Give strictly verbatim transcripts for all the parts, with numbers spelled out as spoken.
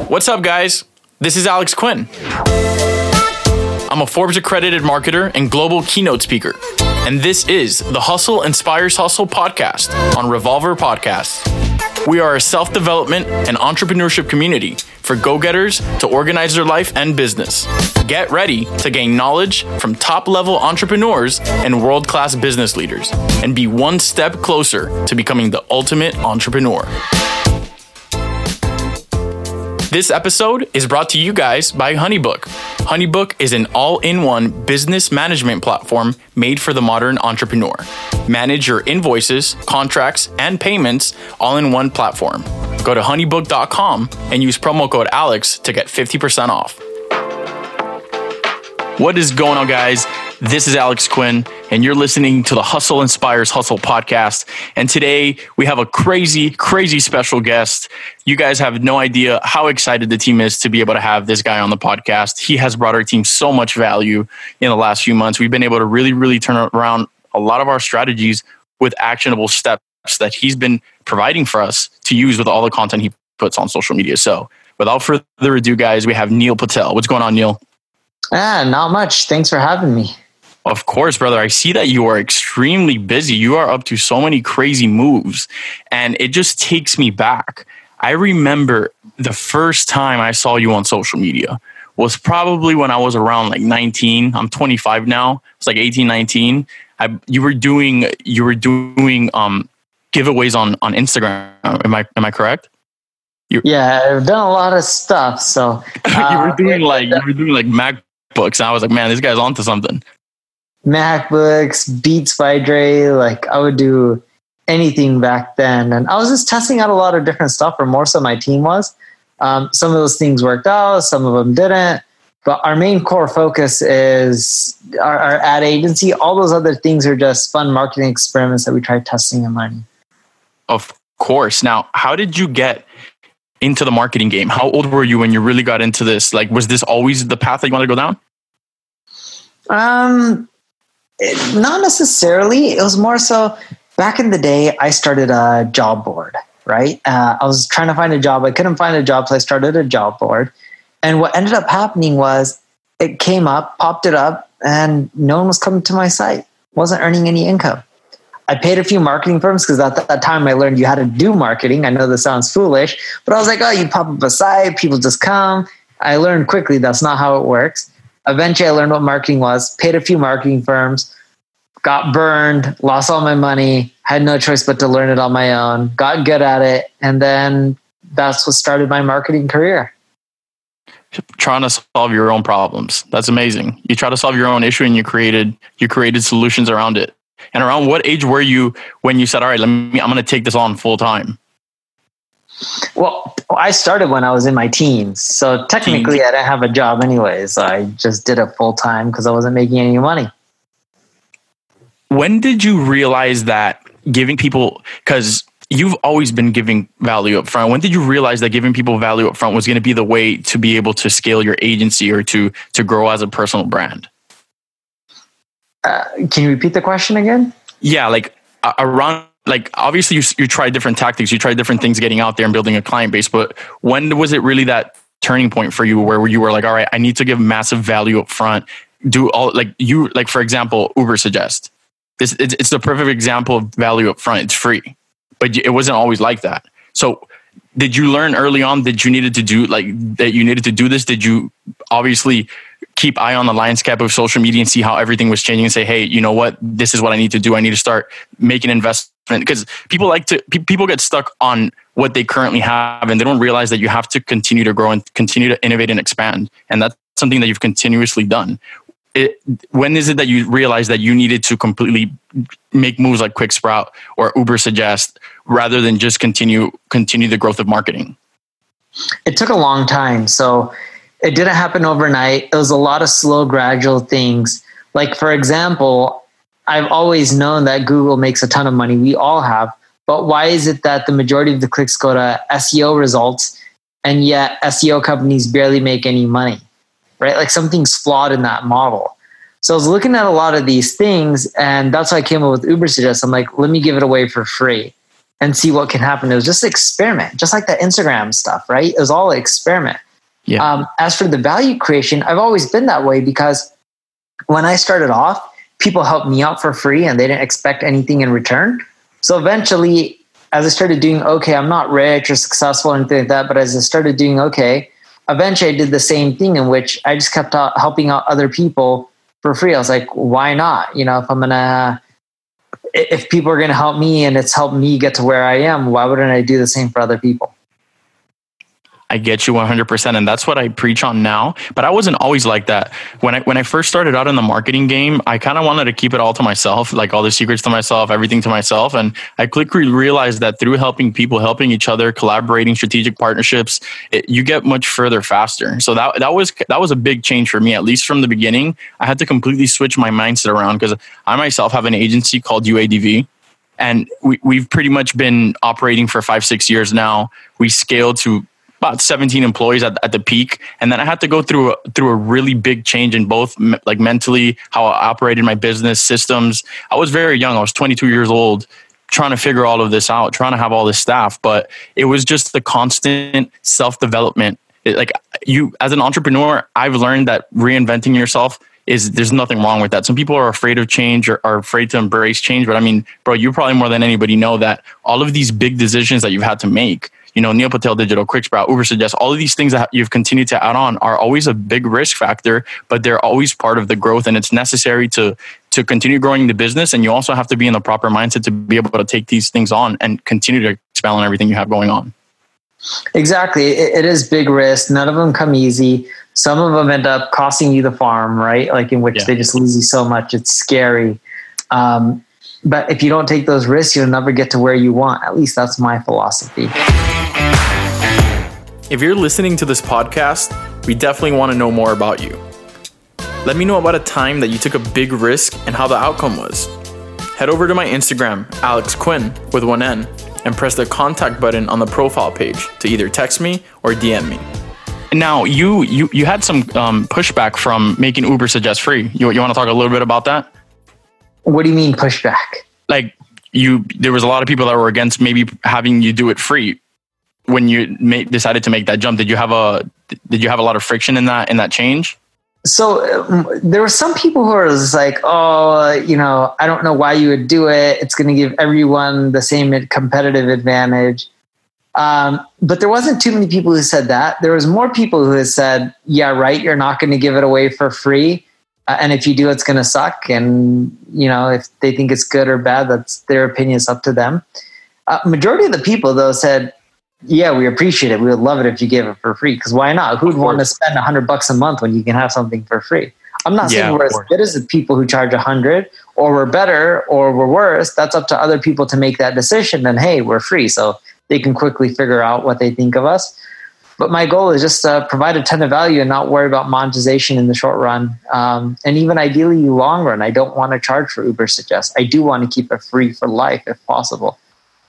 What's up, guys? This is Alex Quinn. I'm a Forbes accredited marketer and global keynote speaker. And this is the Hustle Inspires Hustle podcast on Revolver Podcasts. We are a self-development and entrepreneurship community for go-getters to organize their life and business. Get ready to gain knowledge from top-level entrepreneurs and world-class business leaders and be one step closer to becoming the ultimate entrepreneur. This episode is brought to you guys by HoneyBook. HoneyBook is an all-in-one business management platform made for the modern entrepreneur. Manage your invoices, contracts, and payments all in one platform. Go to honeybook dot com and use promo code Alex to get fifty percent off. What is going on, guys? This is Alex Quinn, and you're listening to the Hustle Inspires Hustle podcast. And today we have a crazy, crazy special guest. You guys have no idea how excited the team is to be able to have this guy on the podcast. He has brought our team so much value in the last few months. We've been able to really, really turn around a lot of our strategies with actionable steps that he's been providing for us to use with all the content he puts on social media. So without further ado, guys, we have Neil Patel. What's going on, Neil? Ah, not much. Thanks for having me. Of course, brother. I see that you are extremely busy. You are up to so many crazy moves, and it just takes me back. I remember the first time I saw you on social media was probably when I was around like nineteen. I'm twenty-five now. It's like eighteen, nineteen. I, you were doing you were doing um, giveaways on, on Instagram. Am I am I correct? You, yeah, I've done a lot of stuff. So uh, you were doing like you were doing like MacBooks, and I was like, man, this guy's onto something. MacBooks, Beats by Dre, like I would do anything back then. And I was just testing out a lot of different stuff, or more so my team was. Um, some of those things worked out, some of them didn't. But our main core focus is our, our ad agency. All those other things are just fun marketing experiments that we tried testing and learning. Of course. Now, how did you get into the marketing game? How old were you when you really got into this? Like, was this always the path that you wanted to go down? Um, it, not necessarily. It was more so back in the day, I started a job board, right? Uh, I was trying to find a job. I couldn't find a job, so I started a job board. And what ended up happening was it came up, popped it up, and no one was coming to my site. Wasn't earning any income. I paid a few marketing firms because at that time I learned you had to do marketing. I know this sounds foolish, but I was like, oh, you pop up a site, people just come. I learned quickly that's not how it works. Eventually I learned what marketing was, paid a few marketing firms, got burned, lost all my money, had no choice but to learn it on my own, got good at it, and then that's what started my marketing career. Trying to solve your own problems. That's amazing. You try to solve your own issue and you created you created solutions around it. And around what age were you when you said, all right, let me, I'm going to take this on full time? Well, I started when I was in my teens. So technically teens. I didn't have a job anyways. I just did it full time because I wasn't making any money. When did you realize that giving people, because you've always been giving value up front. When did you realize that giving people value up front was going to be the way to be able to scale your agency or to, to grow as a personal brand? Uh, can you repeat the question again? Yeah, like uh, around, like obviously you you tried different tactics, you tried different things getting out there and building a client base. But when was it really that turning point for you where you were like, all right, I need to give massive value up front? Do all like you like for example, Ubersuggest. This it's, it's the perfect example of value up front. It's free, but it wasn't always like that. So did you learn early on that you needed to do like that you needed to do this? Did you obviously keep eye on the landscape of social media and see how everything was changing and say, hey, you know what? This is what I need to do. I need to start making investment because people like to, pe- people get stuck on what they currently have and they don't realize that you have to continue to grow and continue to innovate and expand. And that's something that you've continuously done. It, when is it that you realized that you needed to completely make moves like QuickSprout or Ubersuggest rather than just continue, continue the growth of marketing? It took a long time. So it didn't happen overnight. It was a lot of slow, gradual things. Like, for example, I've always known that Google makes a ton of money. We all have. But why is it that the majority of the clicks go to S E O results and yet S E O companies barely make any money, right? Like something's flawed in that model. So I was looking at a lot of these things and that's why I came up with Ubersuggest. I'm like, let me give it away for free. and see what can happen. It was just experiment, just like that Instagram stuff, right? It was all experiment. Yeah. Um, as for the value creation, I've always been that way because when I started off, people helped me out for free and they didn't expect anything in return. So eventually, as I started doing okay, I'm not rich or successful or anything like that, but as I started doing okay, eventually I did the same thing in which I just kept out helping out other people for free. I was like, why not? You know, if I'm going to, if people are going to help me and it's helped me get to where I am, why wouldn't I do the same for other people? I get you one hundred percent. And that's what I preach on now. But I wasn't always like that. When I when I first started out in the marketing game, I kind of wanted to keep it all to myself, like all the secrets to myself, everything to myself. And I quickly realized that through helping people, helping each other, collaborating, strategic partnerships, it, you get much further faster. So that that was that was a big change for me, at least from the beginning. I had to completely switch my mindset around because I myself have an agency called U A D V. And we, we've pretty much been operating for five, six years now. We scaled to about seventeen employees at, at the peak. And then I had to go through a, through a really big change in both me, like mentally, how I operated my business systems. I was very young. I was twenty-two years old, trying to figure all of this out, trying to have all this staff. But it was just the constant self-development. It, like you, as an entrepreneur, I've learned that reinventing yourself is there's nothing wrong with that. Some people are afraid of change or are afraid to embrace change. But I mean, bro, you probably more than anybody know that all of these big decisions that you've had to make, you know, Neil Patel Digital, Quicksprout, Ubersuggest, all of these things that you've continued to add on are always a big risk factor, but they're always part of the growth, and it's necessary to to continue growing the business. And you also have to be in the proper mindset to be able to take these things on and continue to expand on everything you have going on. Exactly. It, it is big risk. None of them come easy. Some of them end up costing you the farm, right? Like in which yeah. they just lose you so much. It's scary. Um, but if you don't take those risks, you'll never get to where you want. At least that's my philosophy. If you're listening to this podcast, we definitely want to know more about you. Let me know about a time that you took a big risk and how the outcome was. Head over to my Instagram, Alex Quinn with one N, and press the contact button on the profile page to either text me or D M me. Now, you you you had some um, pushback from making Ubersuggest free. You you want to talk a little bit about that? What do you mean pushback? Like you, there was a lot of people that were against maybe having you do it free. When you made, decided to make that jump, did you have a did you have a lot of friction in that in that change? So um, there were some people who were just like, oh, you know, I don't know why you would do it. It's going to give everyone the same competitive advantage. Um, but there wasn't too many people who said that. There was more people who had said, yeah, right, you're not going to give it away for free. Uh, and if you do, it's going to suck. And, you know, if they think it's good or bad, that's their opinion, is up to them. Uh, majority of the people, though, said, yeah, we appreciate it. We would love it if you gave it for free. Because why not? Who'd want to spend a hundred bucks a month when you can have something for free? I'm not yeah, saying we're as good as the people who charge a hundred, or we're better, or we're worse. That's up to other people to make that decision. And hey, we're free, so they can quickly figure out what they think of us. But my goal is just to provide a ton of value and not worry about monetization in the short run, um, and even ideally long run. I don't want to charge for Ubersuggest. I do want to keep it free for life if possible.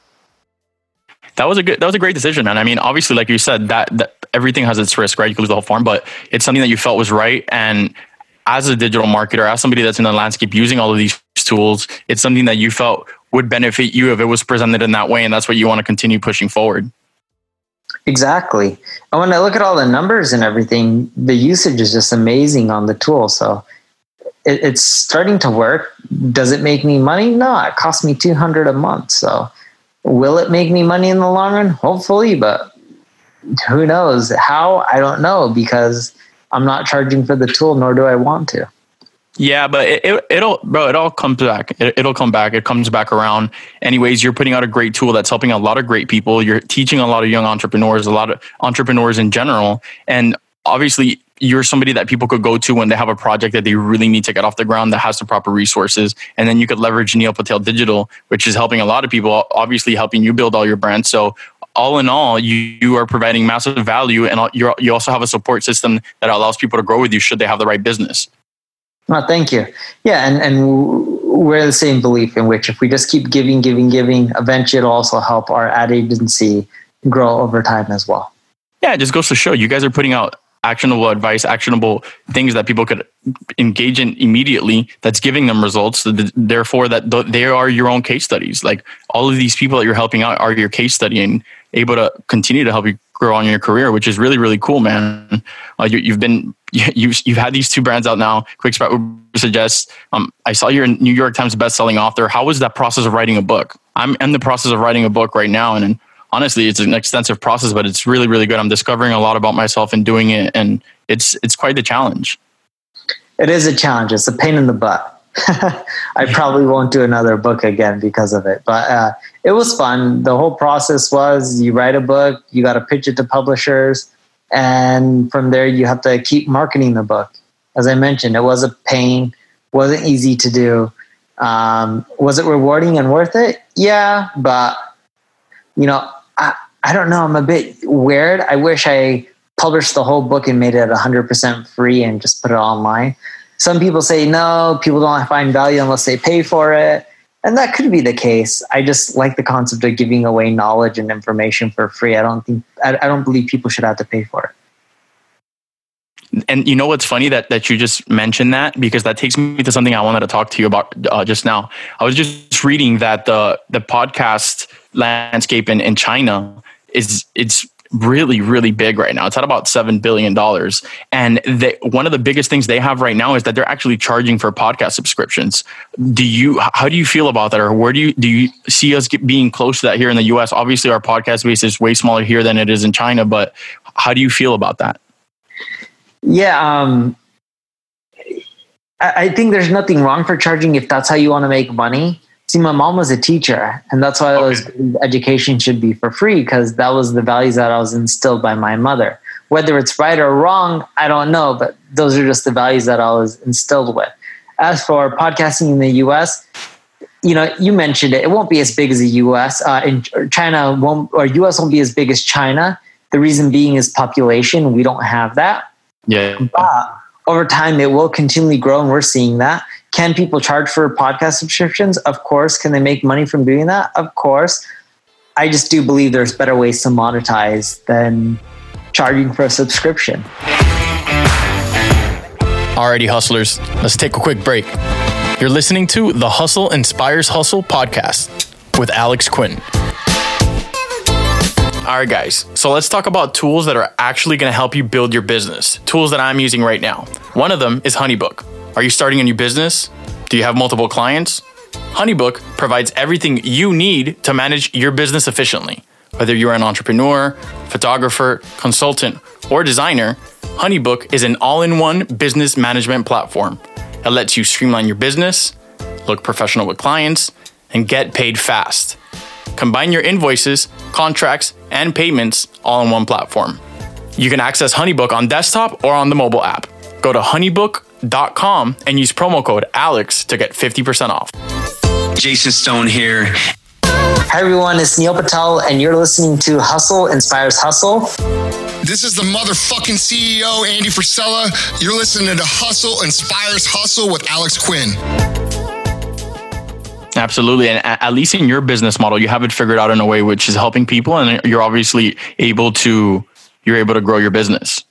That was a good, that was a great decision, man. I mean, obviously, like you said, that, that everything has its risk, right? You can lose the whole farm, but it's something that you felt was right. And as a digital marketer, as somebody that's in the landscape using all of these tools, it's something that you felt would benefit you if it was presented in that way. And that's what you want to continue pushing forward. Exactly. And when I look at all the numbers and everything, the usage is just amazing on the tool. So it, it's starting to work. Does it make me money? No, it costs me two hundred dollars a month. So will it make me money in the long run? Hopefully, but who knows how? I don't know, because I'm not charging for the tool, nor do I want to. Yeah, but it, it, it'll, bro, it all comes back. It, it'll come back. It comes back around. Anyways, you're putting out a great tool that's helping a lot of great people. You're teaching a lot of young entrepreneurs, a lot of entrepreneurs in general. And obviously, you're somebody that people could go to when they have a project that they really need to get off the ground that has the proper resources. And then you could leverage Neil Patel Digital, which is helping a lot of people, obviously helping you build all your brands. So all in all, you, you are providing massive value, and you're, you also have a support system that allows people to grow with you should they have the right business. Well, thank you. Yeah, and, and we're the same belief in which if we just keep giving, giving, giving, eventually it'll also help our ad agency grow over time as well. Yeah, it just goes to show you guys are putting out actionable advice, actionable things that people could engage in immediately that's giving them results. Therefore, that they are your own case studies. Like all of these people that you're helping out are your case study and able to continue to help you grow on your career, which is really, really cool, man. Uh, you, you've been, you've, you've had these two brands out now, QuickSprout, Uber Suggest. Um, I saw you're a New York Times bestselling author. How was that process of writing a book? I'm in the process of writing a book right now. And, and honestly, it's an extensive process, but it's really, really good. I'm discovering a lot about myself and doing it. And it's, it's quite the challenge. It is a challenge. It's a pain in the butt. I probably won't do another book again because of it, but uh, it was fun. The whole process was you write a book, you got to pitch it to publishers, and from there you have to keep marketing the book. As I mentioned, it was a pain, wasn't easy to do. Um, was it rewarding and worth it? Yeah, but you know, I, I don't know. I'm a bit weird. I wish I published the whole book and made it one hundred percent free and just put it online. Some people say, no, people don't find value unless they pay for it. And that could be the case. I just like the concept of giving away knowledge and information for free. I don't think, I, I don't believe people should have to pay for it. And you know what's funny that, that you just mentioned that, because that takes me to something I wanted to talk to you about uh, just now. I was just reading that the the podcast landscape in, in China is it's really, really big right now. It's at about seven billion dollars. And they, one of the biggest things they have right now is that they're actually charging for podcast subscriptions. Do you, how do you feel about that? Or where do you, do you see us get, being close to that here in the U S? Obviously our podcast base is way smaller here than it is in China, but how do you feel about that? Yeah. Um, I, I think there's nothing wrong for charging if that's how you want to make money. See, my mom was a teacher, and that's why I was education should be for free, because that was the values that I was instilled by my mother. Whether it's right or wrong, I don't know, but those are just the values that I was instilled with. As for podcasting in the U S, you know, you mentioned it. It won't be as big as the U S. Uh, in China won't, or U S won't be as big as China. The reason being is population. We don't have that. Yeah. But over time, it will continually grow, and we're seeing that. Can people charge for podcast subscriptions? Of course. Can they make money from doing that? Of course. I just do believe there's better ways to monetize than charging for a subscription. Alrighty, hustlers, let's take a quick break. You're listening to the Hustle Inspires Hustle podcast with Alex Quinn. All right, guys. So let's talk about tools that are actually going to help you build your business. Tools that I'm using right now. One of them is HoneyBook. Are you starting a new business? Do you have multiple clients? HoneyBook provides everything you need to manage your business efficiently. Whether you're an entrepreneur, photographer, consultant, or designer, HoneyBook is an all-in-one business management platform. It lets you streamline your business, look professional with clients, and get paid fast. Combine your invoices, contracts, and payments all in one platform. You can access HoneyBook on desktop or on the mobile app. Go to honeybook dot com and use promo code Alex to get fifty percent off. Jason Stone here. Hi everyone, it's Neil Patel, and you're listening to Hustle Inspires Hustle. This is the motherfucking C E O, Andy Frisella. You're listening to Hustle Inspires Hustle with Alex Quinn. Absolutely. And at least in your business model, you have it figured out in a way which is helping people, and you're obviously able to, you're able to grow your business.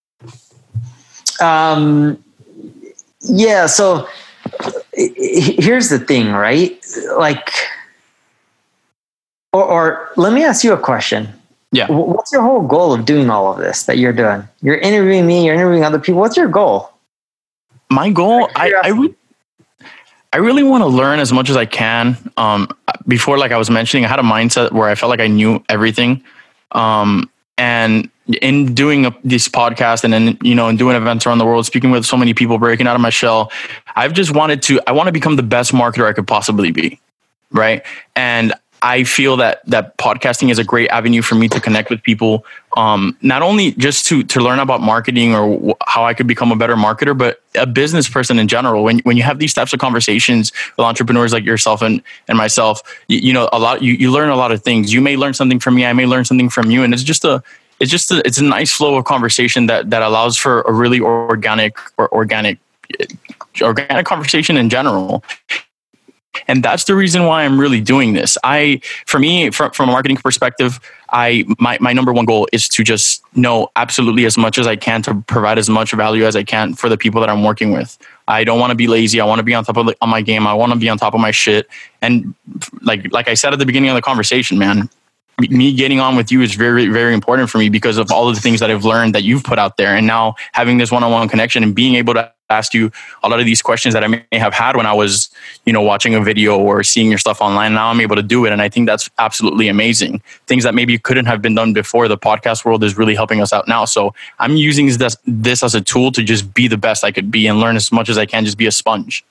Um, yeah. So here's the thing, right? Like, or, or let me ask you a question. Yeah. What's your whole goal of doing all of this that you're doing? You're interviewing me, you're interviewing other people. What's your goal? My goal, I, I, re- I really want to learn as much as I can. Um, before, like I was mentioning, I had a mindset where I felt like I knew everything. Um, and in doing a, this podcast and then, you know, and doing events around the world, speaking with so many people, breaking out of my shell, I've just wanted to, I want to become the best marketer I could possibly be. Right. And I feel that that podcasting is a great avenue for me to connect with people, um, not only just to to learn about marketing or w- how I could become a better marketer, but a business person in general. When when you have these types of conversations with entrepreneurs like yourself and and myself, you, you know, a lot you, you learn a lot of things. You may learn something from me, I may learn something from you, and it's just a it's just a, it's a nice flow of conversation that that allows for a really organic or organic organic conversation in general. And that's the reason why I'm really doing this. I, for me, from, from a marketing perspective, I my, my number one goal is to just know absolutely as much as I can to provide as much value as I can for the people that I'm working with. I don't want to be lazy. I want to be on top of the, on my game. I want to be on top of my shit. And like like I said at the beginning of the conversation, man, me getting on with you is very, very important for me because of all of the things that I've learned that you've put out there. And now having this one-on-one connection and being able to ask you a lot of these questions that I may have had when I was, you know, watching a video or seeing your stuff online. Now I'm able to do it. And I think that's absolutely amazing. Things that maybe couldn't have been done before. The podcast world is really helping us out now. So I'm using this, this as a tool to just be the best I could be and learn as much as I can, just be a sponge.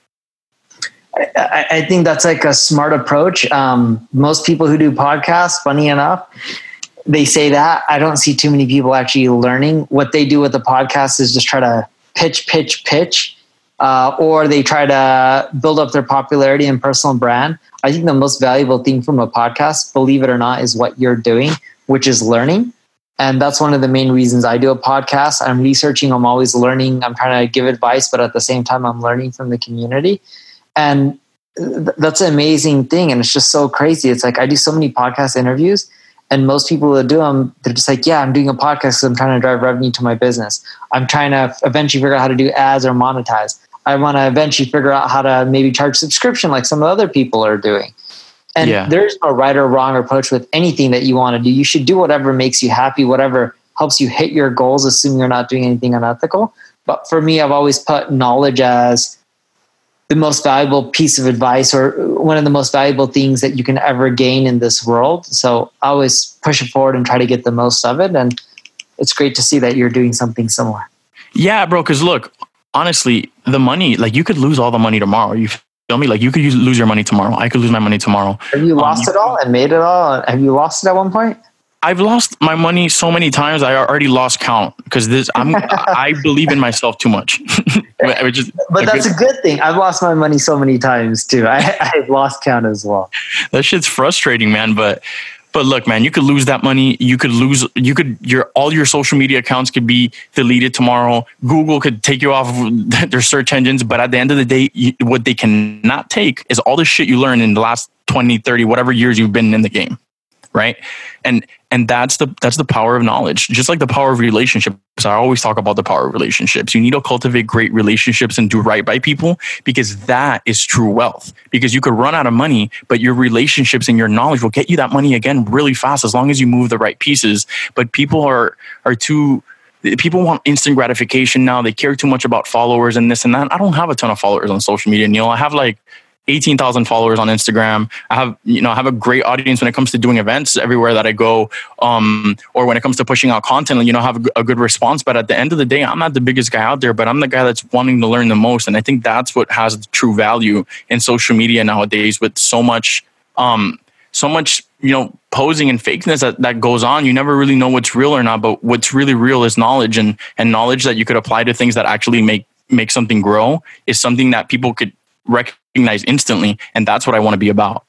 I, I think that's like a smart approach. Um, most people who do podcasts, funny enough, they say that. I don't see too many people actually learning. What they do with the podcast is just try to pitch, pitch, pitch, uh, or they try to build up their popularity and personal brand. I think the most valuable thing from a podcast, believe it or not, is what you're doing, which is learning. And that's one of the main reasons I do a podcast. I'm researching, I'm always learning, I'm trying to give advice, but at the same time, I'm learning from the community. And th- that's an amazing thing. And it's just so crazy. It's like I do so many podcast interviews, and most people that do them, they're just like, yeah, I'm doing a podcast because I'm trying to drive revenue to my business. I'm trying to eventually figure out how to do ads or monetize. I want to eventually figure out how to maybe charge subscription like some other people are doing. And yeah. There's no right or wrong approach with anything that you want to do. You should do whatever makes you happy, whatever helps you hit your goals, assuming you're not doing anything unethical. But for me, I've always put knowledge as the most valuable piece of advice, or one of the most valuable things that you can ever gain in this world. So I always push it forward and try to get the most of it. And it's great to see that you're doing something similar. Yeah, bro. Cause look, honestly, the money, like you could lose all the money tomorrow. You feel me? Like you could use, lose your money tomorrow. I could lose my money tomorrow. Have you lost um, it all and made it all? Have you lost it at one point? I've lost my money so many times. I already lost count because this. I'm. I believe in myself too much. Which is but a that's good, a good thing. I've lost my money so many times too. I, I've lost count as well. That shit's frustrating, man. But but look, man, you could lose that money. You could lose. You could your all your social media accounts could be deleted tomorrow. Google could take you off of their search engines. But at the end of the day, you, what they cannot take is all the shit you learned in the last twenty, thirty, whatever years you've been in the game. Right. And, and that's the, that's the power of knowledge. Just like the power of relationships. I always talk about the power of relationships. You need to cultivate great relationships and do right by people, because that is true wealth. Because you could run out of money, but your relationships and your knowledge will get you that money again really fast, as long as you move the right pieces. But people are, are too, people want instant gratification now. They care too much about followers and this and that. I don't have a ton of followers on social media, Neil. I have like eighteen thousand followers on Instagram. I have, you know, I have a great audience when it comes to doing events everywhere that I go, um, or when it comes to pushing out content, you know, I have a, a good response. But at the end of the day, I'm not the biggest guy out there, but I'm the guy that's wanting to learn the most. And I think that's what has the true value in social media nowadays, with so much, um, so much, you know, posing and fakeness that, that goes on. You never really know what's real or not, but what's really real is knowledge, and, and knowledge that you could apply to things that actually make, make something grow is something that people could recognize instantly. And that's what I want to be about.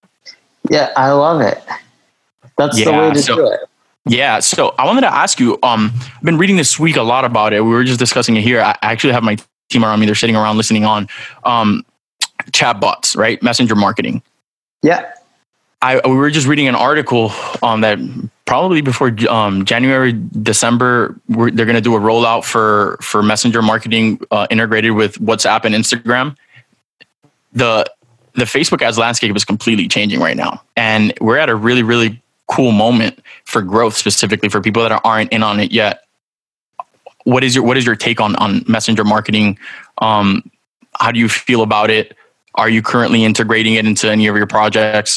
Yeah, I love it. That's yeah, the way to so, do it. Yeah. So I wanted to ask you, um, I've been reading this week a lot about it. We were just discussing it here. I actually have my team around me. They're sitting around listening on, um, chatbots, right? Messenger marketing. Yeah. I, we were just reading an article um, that probably before um, January, December, we're, they're going to do a rollout for, for messenger marketing uh, integrated with WhatsApp and Instagram. The the Facebook ads landscape is completely changing right now. And we're at a really, really cool moment for growth, specifically for people that aren't in on it yet. What is your what is your take on, on messenger marketing? Um, how do you feel about it? Are you currently integrating it into any of your projects?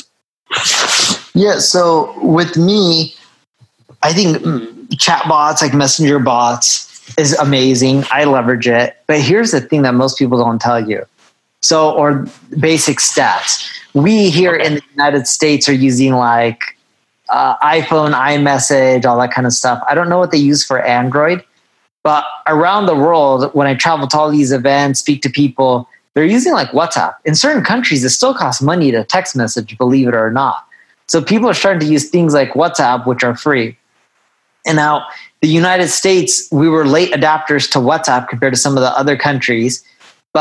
Yeah, so with me, I think chatbots, like messenger bots, is amazing. I leverage it. But here's the thing that most people don't tell you. So, or basic stats. We here okay. in the United States are using like uh, iPhone, iMessage, all that kind of stuff. I don't know what they use for Android, but around the world, when I travel to all these events, speak to people, they're using like WhatsApp. In certain countries, it still costs money to text message, believe it or not. So people are starting to use things like WhatsApp, which are free. And now the United States, we were late adapters to WhatsApp compared to some of the other countries. But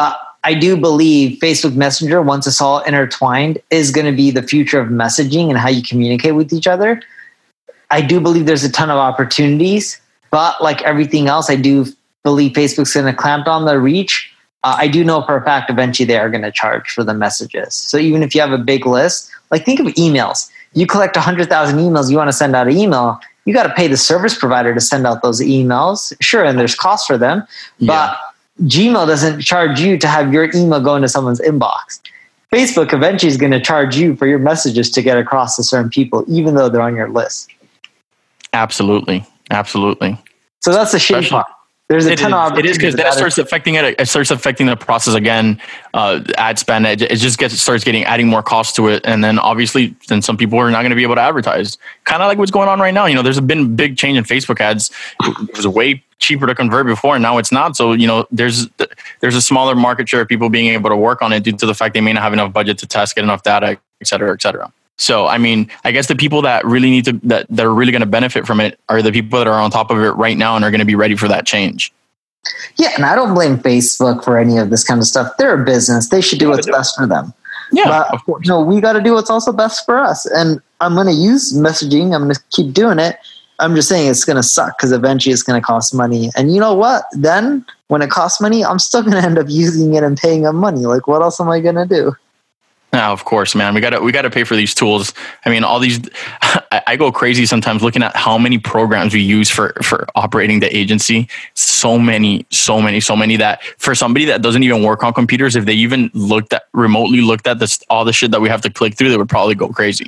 I do believe Facebook Messenger, once it's all intertwined, is going to be the future of messaging and how you communicate with each other. I do believe there's a ton of opportunities, but like everything else, I do believe Facebook's going to clamp down the reach. Uh, I do know for a fact eventually they are going to charge for the messages. So even if you have a big list, like think of emails. You collect one hundred thousand emails, you want to send out an email, you got to pay the service provider to send out those emails. Sure, and there's cost for them, but yeah. Gmail doesn't charge you to have your email go into someone's inbox. Facebook eventually is going to charge you for your messages to get across to certain people, even though they're on your list. Absolutely. Absolutely. So that's the shitty part. There's a it ton is, of opportunities. It is because then it starts affecting it. It starts affecting the process again. Uh, ad spend. It, it just gets starts getting adding more cost to it, and then obviously, then some people are not going to be able to advertise. Kind of like what's going on right now. You know, there's been a big change in Facebook ads. It was way cheaper to convert before, and now it's not. So you know, there's there's a smaller market share of people being able to work on it due to the fact they may not have enough budget to test, get enough data, et cetera, et cetera. So, I mean, I guess the people that really need to that that are really going to benefit from it are the people that are on top of it right now and are going to be ready for that change. Yeah, and I don't blame Facebook for any of this kind of stuff. They're a business. They should do what's do best for them. Yeah, but, of course. You know, we got to do what's also best for us. And I'm going to use messaging. I'm going to keep doing it. I'm just saying it's going to suck because eventually it's going to cost money. And you know what? Then when it costs money, I'm still going to end up using it and paying them money. Like, what else am I going to do? No, of course, man. We gotta we gotta pay for these tools. I mean, all these. I, I go crazy sometimes looking at how many programs we use for for operating the agency. So many, so many, so many that for somebody that doesn't even work on computers, if they even looked at remotely looked at this all the shit that we have to click through, they would probably go crazy.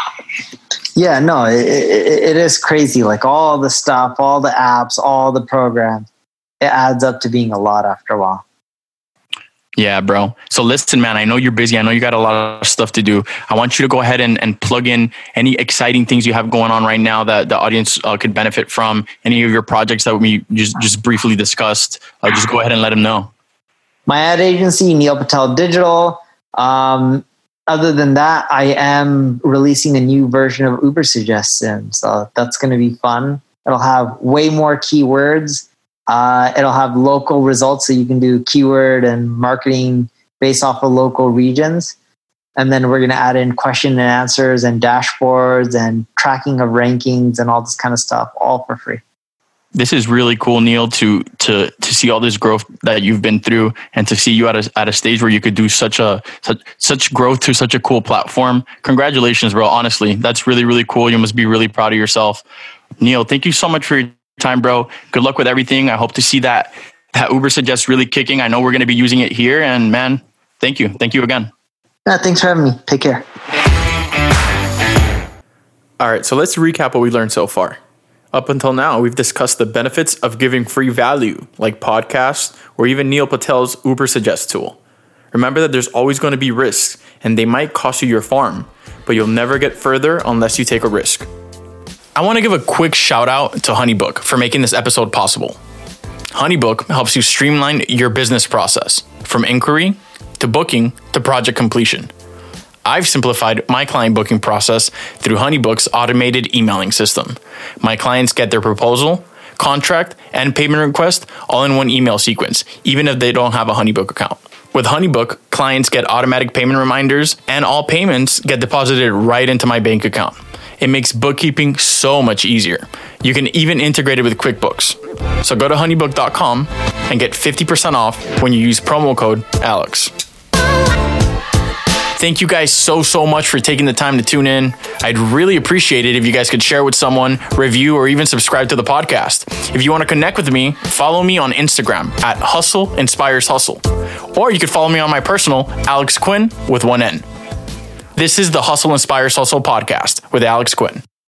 Yeah, no, it, it, it is crazy. Like all the stuff, all the apps, all the programs, it adds up to being a lot after a while. Yeah, bro. So listen, man, I know you're busy. I know you got a lot of stuff to do. I want you to go ahead and, and plug in any exciting things you have going on right now that the audience uh, could benefit from. Any of your projects that we just, just briefly discussed. Uh, just go ahead and let them know. My ad agency, Neil Patel Digital. Um, other than that, I am releasing a new version of Uber Suggestions. So that's going to be fun. It'll have way more keywords. Uh, it'll have local results, so you can do keyword and marketing based off of local regions. And then we're going to add in question and answers and dashboards and tracking of rankings and all this kind of stuff, all for free. This is really cool, Neil, to to to see all this growth that you've been through and to see you at a at a stage where you could do such a such such growth to such a cool platform. Congratulations, bro. Honestly, that's really, really cool. You must be really proud of yourself. Neil, thank you so much for your time, bro. Good luck with everything. I hope to see that that Uber Suggest really kicking. I know we're going to be using it here, and man, thank you. Thank you again. Yeah, thanks for having me. Take care. All right, so let's recap what we learned so far. Up until now, we've discussed the benefits of giving free value, like podcasts or even Neil Patel's Uber Suggest tool. Remember that there's always going to be risks, and they might cost you your farm, but you'll never get further unless you take a risk. I want to give a quick shout out to HoneyBook for making this episode possible. HoneyBook helps you streamline your business process from inquiry to booking to project completion. I've simplified my client booking process through HoneyBook's automated emailing system. My clients get their proposal, contract, and payment request all in one email sequence, even if they don't have a HoneyBook account. With HoneyBook, clients get automatic payment reminders, and all payments get deposited right into my bank account. It makes bookkeeping so much easier. You can even integrate it with QuickBooks. So go to honeybook dot com and get fifty percent off when you use promo code Alex. Thank you guys so, so much for taking the time to tune in. I'd really appreciate it if you guys could share with someone, review, or even subscribe to the podcast. If you want to connect with me, follow me on Instagram at Hustle Inspires Hustle. Or you could follow me on my personal, Alex Quinn with one N. This is the Hustle Inspires Hustle podcast with Alex Quinn.